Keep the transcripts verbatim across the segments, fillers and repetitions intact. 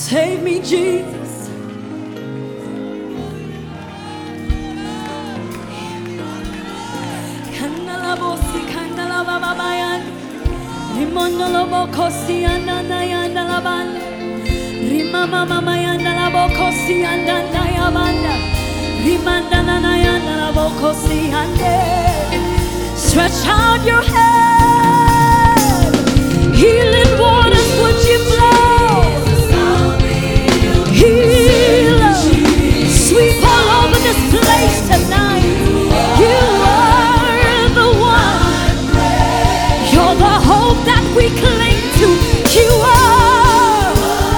Save me, Jesus. Kandalabosi kandalababayan. Rimondolobokosi ananayandalaban. Rimamamamayandalabokosi andanayabanda. Rimandanayandalabokosi ande. Stretch out your hand. Healing waters, would you blow? Heal. Sweep all over this place tonight. You are the one. You're the hope that we cling to. You are.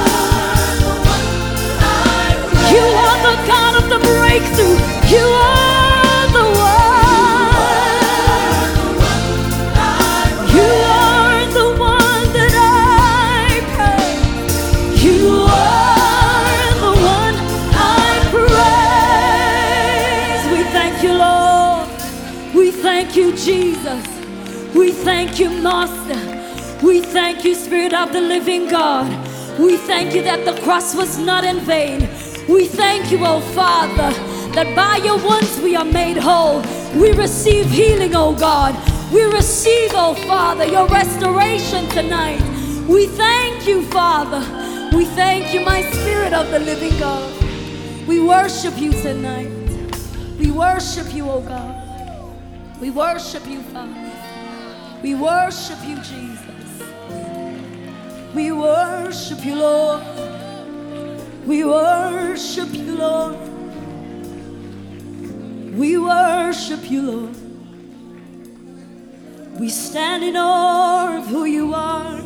You are the God of the breakthrough. You are the one. You are the one that I praise. You are the one I praise. We thank you, Lord. We thank you, Jesus. We thank you, Master. We thank you, Spirit of the living God. We thank you that the cross was not in vain. We thank you, oh Father, that by your wounds we are made whole. We receive healing, oh God. We receive, oh Father, your restoration tonight. We thank you, Father. We thank you, my Spirit of the living God. We worship you tonight. We worship you, oh God. We worship you, Father. We worship you, Jesus. We worship you, Lord. We worship you, Lord. We worship you, Lord. We stand in awe of who you are.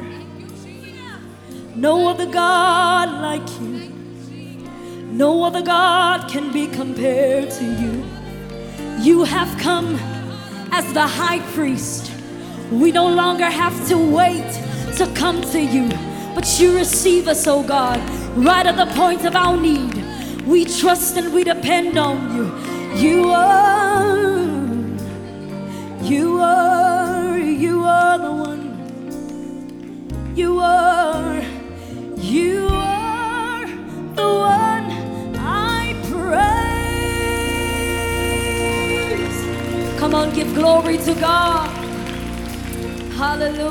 No other God like you. No other God can be compared to you. You have come as the high priest. We no longer have to wait to come to you, but you receive us, oh God, right at the point of our need. We trust and we depend on you. You are, you are, you are the one. You are, you are the one I praise. Come on, give glory to God. Hallelujah.